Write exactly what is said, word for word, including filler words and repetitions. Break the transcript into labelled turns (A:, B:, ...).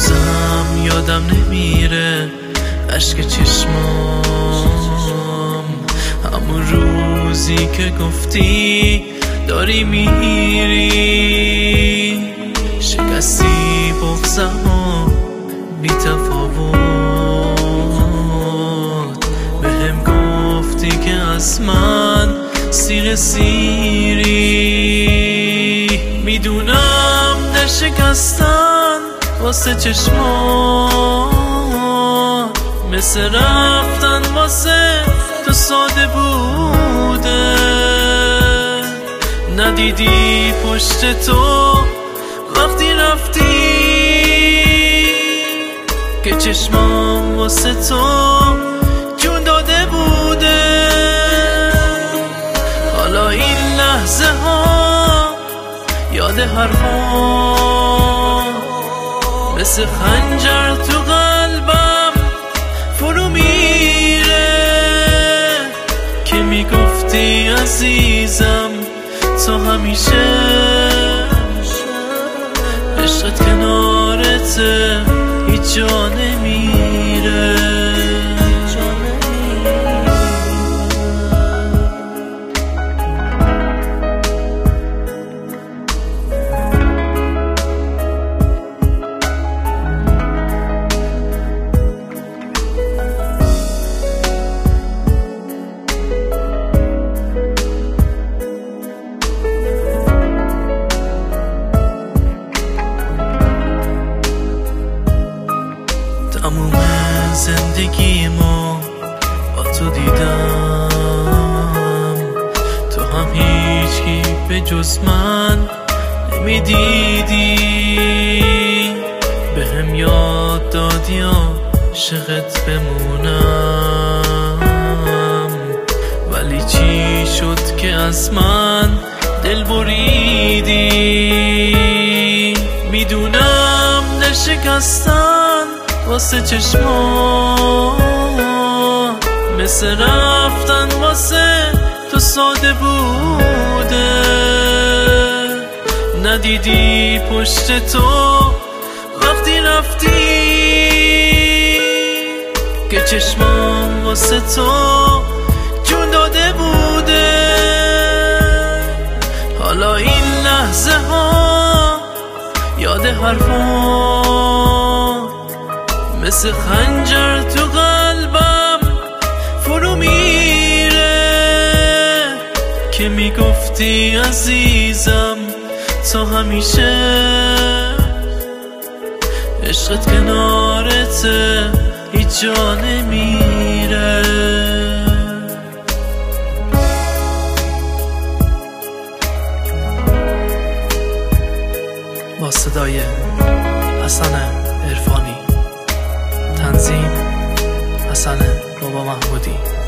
A: هنوزم یادم نمیره اشک چشمام، همون روزی که گفتی داری میری، شکستی بغضم و بی تفاوت بهم گفتی که از من سیر سیری. میدونم در شکستن واسه چشمان مثل رفتن واسه تو ساده بوده، ندیدی پشت تو وقتی رفتی که چشمام واسه تو جون داده بوده. حالا این لحظه ها یاد حرفان مثل خنجر تو قلبم فرو میره که میگفتی عزیزم تو همیشه عشقت کنارته هیچ جا نمیره. تموم زندگی ما با تو دیدم، تو هم هیچکی به جز من نمیدیدی، به هم یاد دادی عاشقت بمونم، ولی چی شد که از من دل بریدی. میدونم در شکستن واسه چشمان مثل رفتن واسه تو ساده بوده، ندیدی پشت تو وقتی رفتی که چشمام واسه تو جون داده بوده. حالا این لحظه ها یاد حرفان مثل خنجر تو قلبم فرو میره که میگفتی عزیزم تا همیشه عشقت کنارته هیچ جا نمیره. با صدای حسن عرفانی، تنظیم حسن بابا محمودی.